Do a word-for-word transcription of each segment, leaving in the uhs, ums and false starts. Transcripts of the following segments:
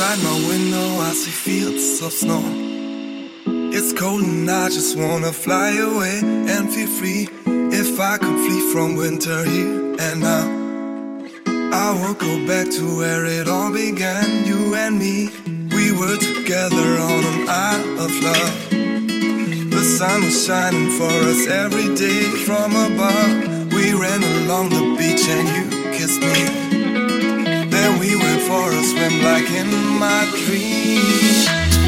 Outside my window I see fields of snow. It's cold and I just wanna fly away and feel free. If I could flee from winter here and now, I would go back to where it all began. You and me, we were together on an isle of love. The sun was shining for us every day from above. We ran along the beach and you kissed me. Then we went for a swim like in my dreams.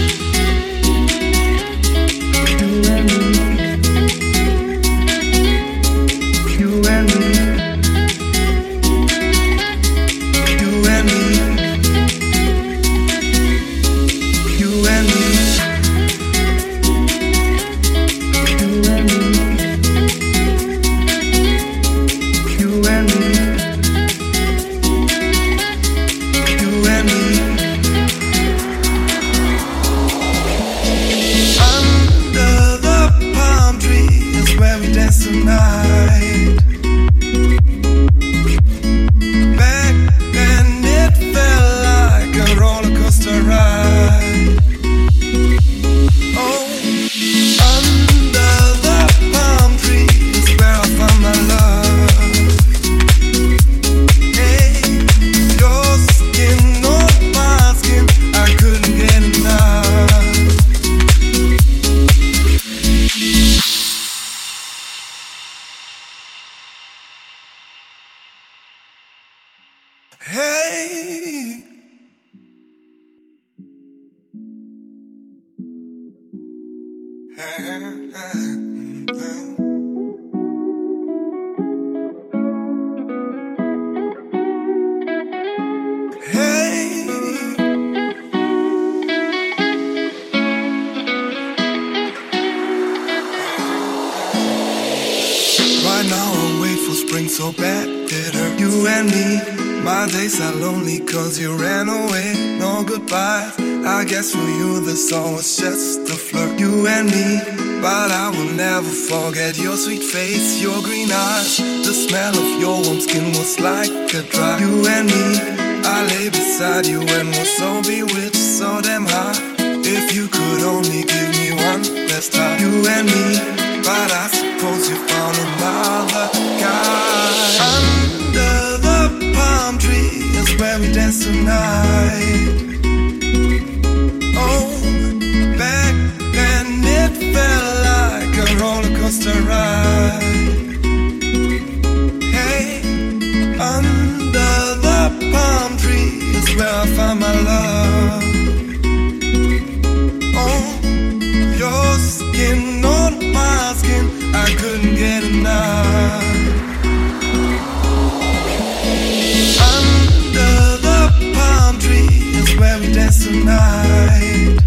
You and me, you and me, you and me, you and me, you and me, you and me. Tonight, back then it felt like a roller coaster ride. Oh, under the palm trees where I found my love. Hey, your skin on my skin, I couldn't get enough. Hey, hey, right now I wait for spring so bad it hurt. You and me, my days are lonely cause you ran away. No goodbyes, I guess for you this song was just a flirt. You and me, but I will never forget your sweet face, your green eyes. The smell of your warm skin was like a drug. You and me, I lay beside you and was so bewitched, so damn high. If you could only give me one last time. You and me, but I suppose you found another guy. Under the palm tree is where we dance tonight. Oh, back then it felt like a roller coaster ride. Hey, under the palm tree is where I found my love. Oh, your skin on my skin, I couldn't get enough. Under the palm tree is where we dance tonight.